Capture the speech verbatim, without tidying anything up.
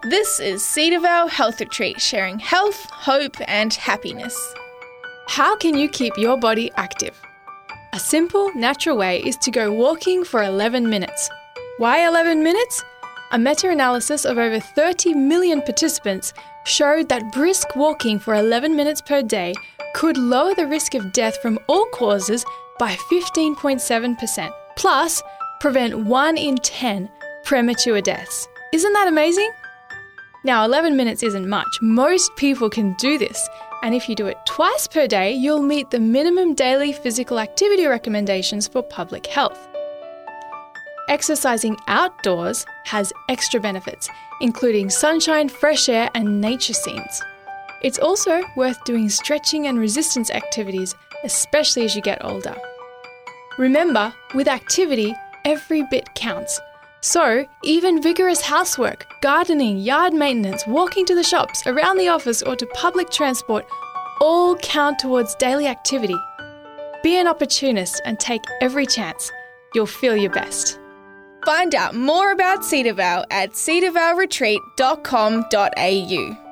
This is Cedar Vale Health Retreat, sharing health, hope and happiness. How can you keep your body active? A simple, natural way is to go walking for eleven minutes. Why eleven minutes? A meta-analysis of over thirty million participants showed that brisk walking for eleven minutes per day could lower the risk of death from all causes by fifteen point seven percent, plus prevent one in ten premature deaths. Isn't that amazing? Now, eleven minutes isn't much. Most people can do this, and if you do it twice per day, you'll meet the minimum daily physical activity recommendations for public health. Exercising outdoors has extra benefits, including sunshine, fresh air, and nature scenes. It's also worth doing stretching and resistance activities, especially as you get older. Remember, with activity, every bit counts. So, even vigorous housework, gardening, yard maintenance, walking to the shops, around the office, or to public transport all count towards daily activity. Be an opportunist and take every chance. You'll feel your best. Find out more about Cedar Vale at cedar vale retreat dot com dot a u.